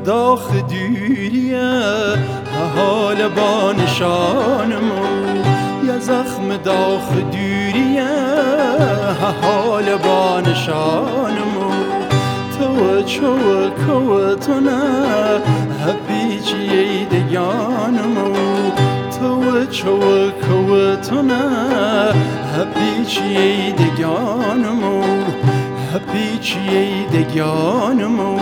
داخ دوریه حال با نشانمو یا زخم داخ دوریه حال با نشانمو تو چو تو نه هپیچی دیگانمو تو چو تو نه هپیچی دیگانمو هپیچی دیگانمو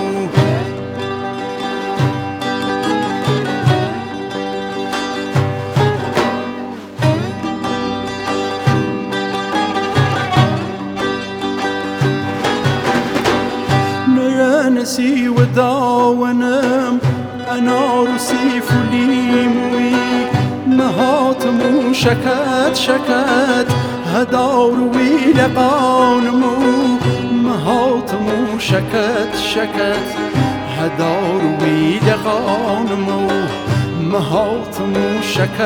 نسي وداونم أنا رسي فليموي نهات مو شكت هدار ويلقانمو نهات مو شكت هدار ويلقانمو نهات مو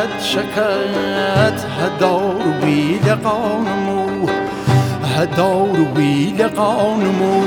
شكت هدار ويلقانمو هدار ويلقانمو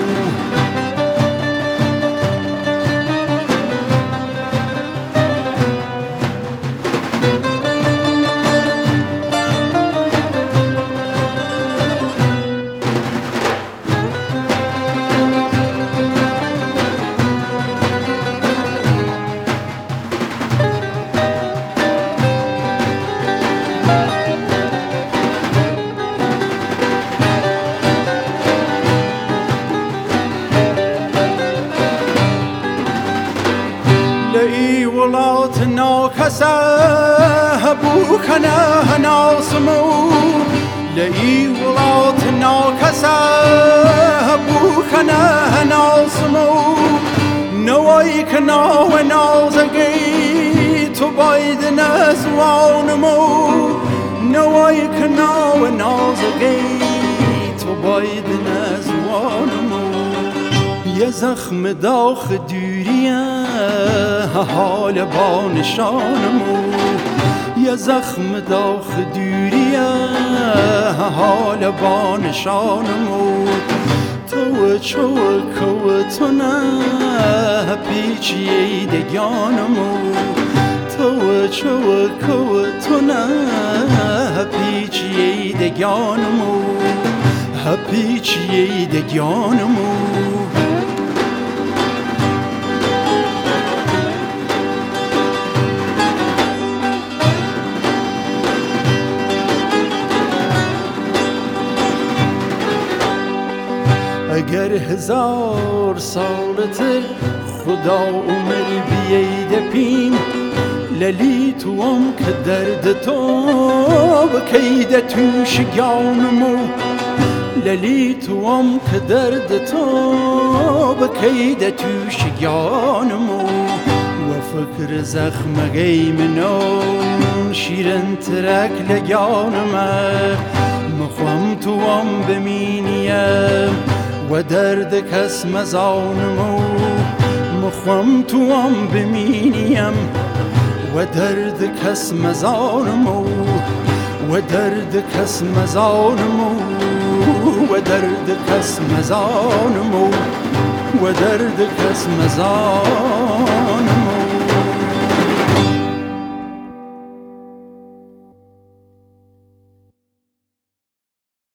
لئی ولات ناکسه بوکنه ناسمو لئی ولات ناکسه بوکنه ناسمو نوای کنا و نازگی تو باید نزوانمو نوای کنا و نازگی تو باید نزوانمو یه زخم داخ دوریه حال با نشانمو یه زخم داخ دوریه حال با نشانمو تو چو تو نه پیچی دیگانمو تو چو تو نه پیچی دیگانمو پیچی دیگانمو اگر 1000 سالتر خدا عمر بیید پیم للی توام که درد تو بکید تو شگانمو للی توام که درد تو بکید تو شگانمو و فکر زخم گیمنون شیرن ترک لگانمه مخوام توام بمینیم و درد کس مزانمو مخوام توام بمینیم و درد کس مزانمو و درد کس مزانمو و درد کس مزانمو و درد کس مزانمو